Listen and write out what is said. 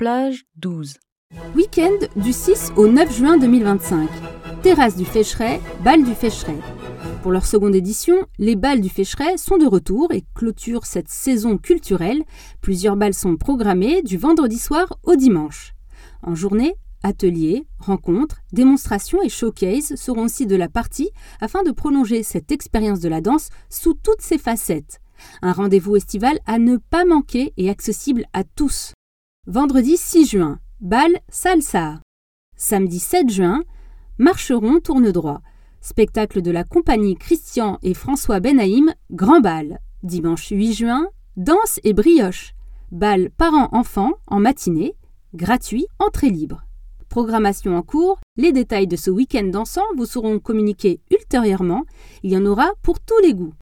Plage 12. Week-end du 6 au 9 juin 2025. Terrasse du Fécheret, bal du Fécheret. Pour leur seconde édition, les bals du Fécheret sont de retour et clôturent cette saison culturelle. Plusieurs bals sont programmés du vendredi soir au dimanche. En journée, ateliers, rencontres, démonstrations et showcases seront aussi de la partie afin de prolonger cette expérience de la danse sous toutes ses facettes. Un rendez-vous estival à ne pas manquer et accessible à tous. Vendredi 6 juin, bal Salsa. Samedi 7 juin, Marcheron tourne droit. Spectacle de la compagnie Christian et François Benaïm, Grand Bal. Dimanche 8 juin, danse et brioche. Bal parents-enfants en matinée, gratuit, entrée libre. Programmation en cours, les détails de ce week-end dansant vous seront communiqués ultérieurement. Il y en aura pour tous les goûts.